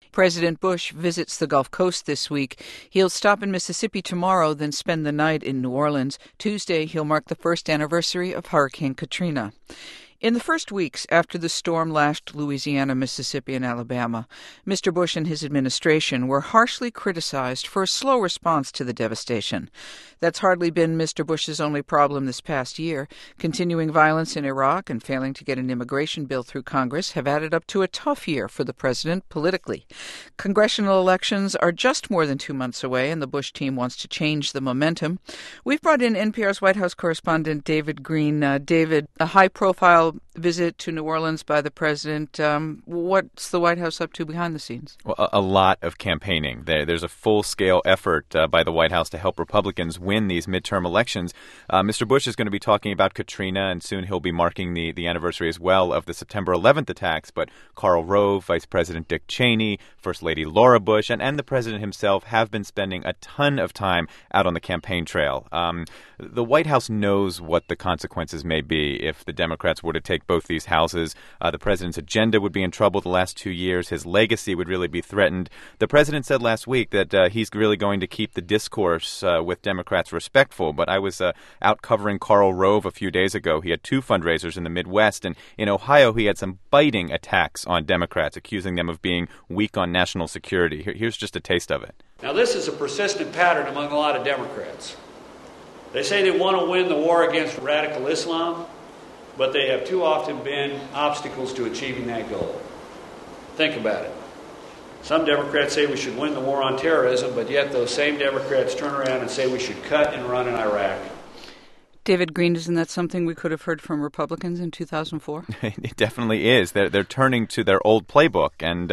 President Bush visits the Gulf Coast this week. He'll stop in Mississippi tomorrow, then spend the night in New Orleans. Tuesday, he'll mark the first anniversary of Hurricane Katrina. In the first weeks after the storm lashed Louisiana, Mississippi, and Alabama, Mr. Bush and his administration were harshly criticized for a slow response to the devastation. That's hardly been Mr. Bush's only problem this past year. Continuing violence in Iraq and failing to get an immigration bill through Congress have added up to a tough year for the president politically. Congressional elections are just more than 2 months away, and the Bush team wants to change the momentum. We've brought in NPR's White House correspondent David Green. David, a high-profile visit to New Orleans by the president. What's the White House up to behind the scenes? Well, a lot of campaigning. There's a full-scale effort by the White House to help Republicans win these midterm elections. Mr. Bush is going to be talking about Katrina, and soon he'll be marking the anniversary as well of the September 11th attacks. But Karl Rove, Vice President Dick Cheney, First Lady Laura Bush, and the president himself have been spending a ton of time out on the campaign trail. The White House knows what the consequences may be if the Democrats were to take both these houses. The president's agenda would be in trouble the last 2 years. His legacy would really be threatened. The president said last week that he's really going to keep the discourse with Democrats respectful. But I was out covering Karl Rove a few days ago. He had 2 fundraisers in the Midwest. And in Ohio, he had some biting attacks on Democrats, accusing them of being weak on national security. Here's just a taste of it. Now, this is a persistent pattern among a lot of Democrats. They say they want to win the war against radical Islam, but they have too often been obstacles to achieving that goal. Think about it. Some Democrats say we should win the war on terrorism, but yet those same Democrats turn around and say we should cut and run in Iraq. David Green, isn't that something we could have heard from Republicans in 2004? It definitely is. They're turning to their old playbook, and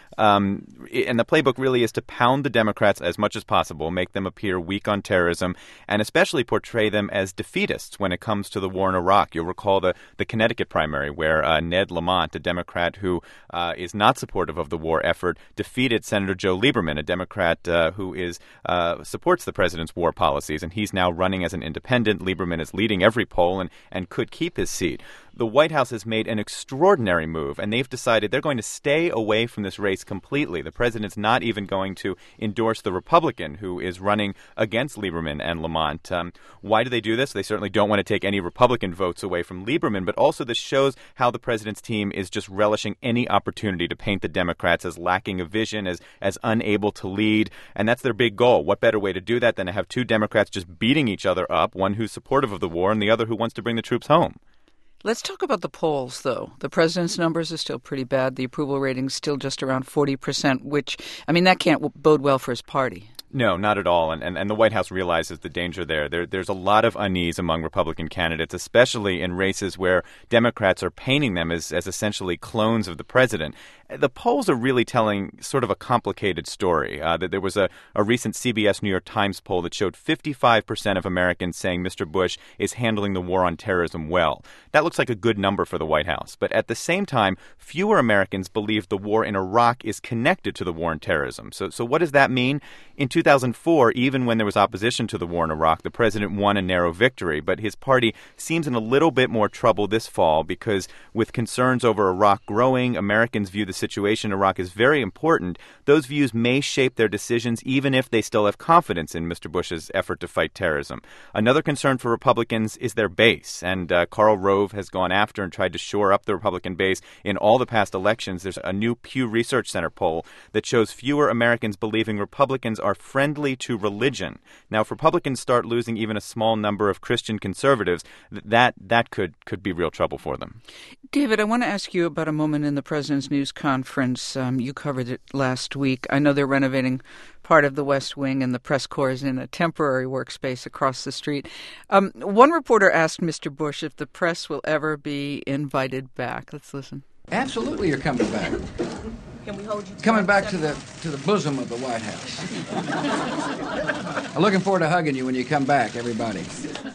the playbook really is to pound the Democrats as much as possible, make them appear weak on terrorism, and especially portray them as defeatists when it comes to the war in Iraq. You'll recall the Connecticut primary where Ned Lamont, a Democrat who is not supportive of the war effort, defeated Senator Joe Lieberman, a Democrat who supports the president's war policies, and he's now running as an independent. Lieberman is leading every poll and could keep his seat. The White House has made an extraordinary move, and they've decided they're going to stay away from this race completely. The president's not even going to endorse the Republican who is running against Lieberman and Lamont. Why do they do this? They certainly don't want to take any Republican votes away from Lieberman, but also this shows how the president's team is just relishing any opportunity to paint the Democrats as lacking a vision, as unable to lead, and that's their big goal. What better way to do that than to have 2 Democrats just beating each other up, one who's supportive of the war and the other who wants to bring the troops home? Let's talk about the polls, though. The president's numbers are still pretty bad. The approval rating's still just around 40%, which, that can't bode well for his party. No, not at all. And the White House realizes the danger there. There's a lot of unease among Republican candidates, especially in races where Democrats are painting them as essentially clones of the president. The polls are really telling sort of a complicated story. There was a recent CBS New York Times poll that showed 55% of Americans saying Mr. Bush is handling the war on terrorism well. That looks like a good number for the White House. But at the same time, fewer Americans believe the war in Iraq is connected to the war on terrorism. So what does that mean? In 2004, even when there was opposition to the war in Iraq, the president won a narrow victory. But his party seems in a little bit more trouble this fall because with concerns over Iraq growing, Americans view the situation in Iraq is very important. Those views may shape their decisions even if they still have confidence in Mr. Bush's effort to fight terrorism. Another concern for Republicans is their base, and Karl Rove has gone after and tried to shore up the Republican base in all the past elections. There's a new Pew Research Center poll that shows fewer Americans believing Republicans are friendly to religion. Now, if Republicans start losing even a small number of Christian conservatives, that could be real trouble for them. David, I want to ask you about a moment in the president's news conference. You covered it last week. I know they're renovating part of the West Wing and the press corps is in a temporary workspace across the street. One reporter asked Mr. Bush if the press will ever be invited back. Let's listen. Absolutely, you're coming back. Can we hold you coming back to the bosom of the White House. I'm looking forward to hugging you when you come back, everybody.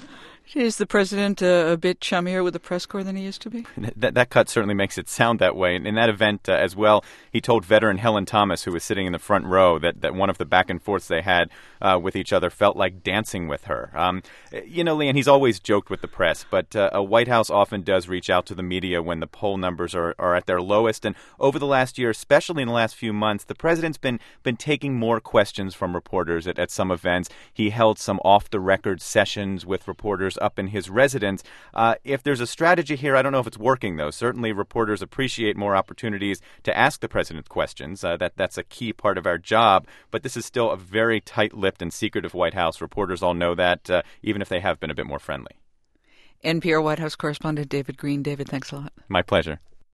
Is the president a bit chummier with the press corps than he used to be? That cut certainly makes it sound that way. In that event as well, he told veteran Helen Thomas, who was sitting in the front row, that one of the back and forths they had with each other felt like dancing with her. Leanne, he's always joked with the press, but a White House often does reach out to the media when the poll numbers are at their lowest. And over the last year, especially in the last few months, the president's been taking more questions from reporters at some events. He held some off-the-record sessions with reporters up in his residence. If there's a strategy here, I don't know if it's working, though. Certainly reporters appreciate more opportunities to ask the president questions. That's a key part of our job. But this is still a very tight-lipped and secretive White House. Reporters all know that, even if they have been a bit more friendly. NPR White House correspondent David Green. David, thanks a lot. My pleasure.